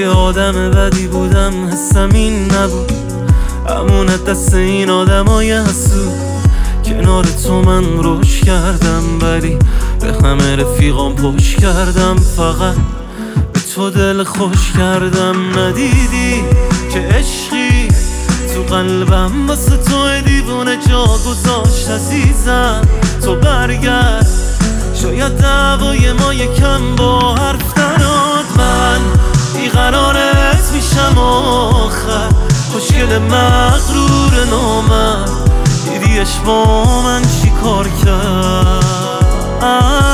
اگه آدم بدی بودم حسم این نبود، امونت دست این آدمای حسود. کنار تو من روش کردم ولی به همه رفیقام پشت کردم، فقط به تو دل خوش کردم. ندیدی که عشقی تو قلبم واسه تو دیوونه جا گذاشت عزیزم. تو برگرد شاید دعوای ما یکم با حرف دراد. من بیقرارت میشم آخر، خوشگل مغرور نامرد. دیدیش با من چی کار کرد؟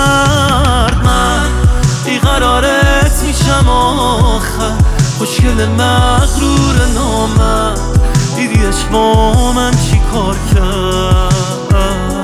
من بیقرارت میشم آخر، خوشگل مغرور نامرد. دیدیش با من چی کار کرد؟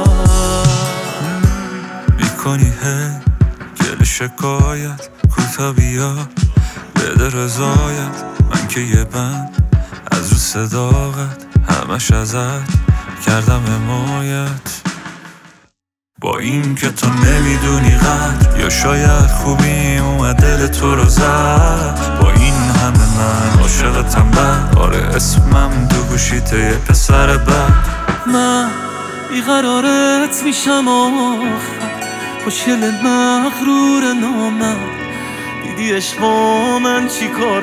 میکنی گل شکایت، کوتا بیا بده رضایت. من که یه بند از رو صداقت، همش ازت کردم حمایت. با این که تو نمیدونی قدر، یا شاید خوبی اومد دل تو رو زد. با این همه من عاشقتم بد، آره اسمم تو گوشیت یه پسر بد. من بیقرارت میشم آخر، خوشگل مغرور نامرد. دیدیش با من چی کار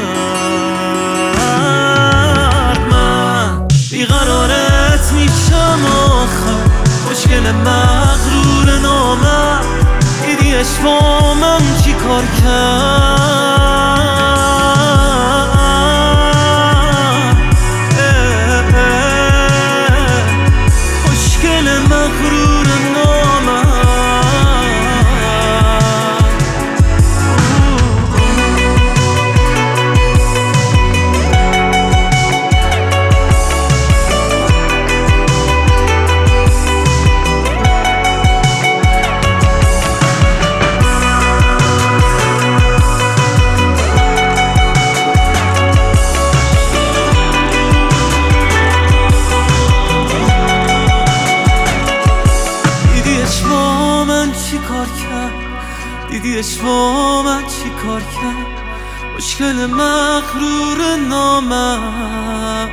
کرد؟ من بیقرارت میشم آخر، خوشگل مغرور نامرد. دیدیش با من چی کار کرد؟ خوشگل مغرور نامرد. دیدیش با من چی کار کرد؟ مشکل مغرور نامرد.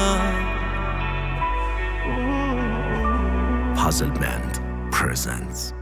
Puzzle Band presents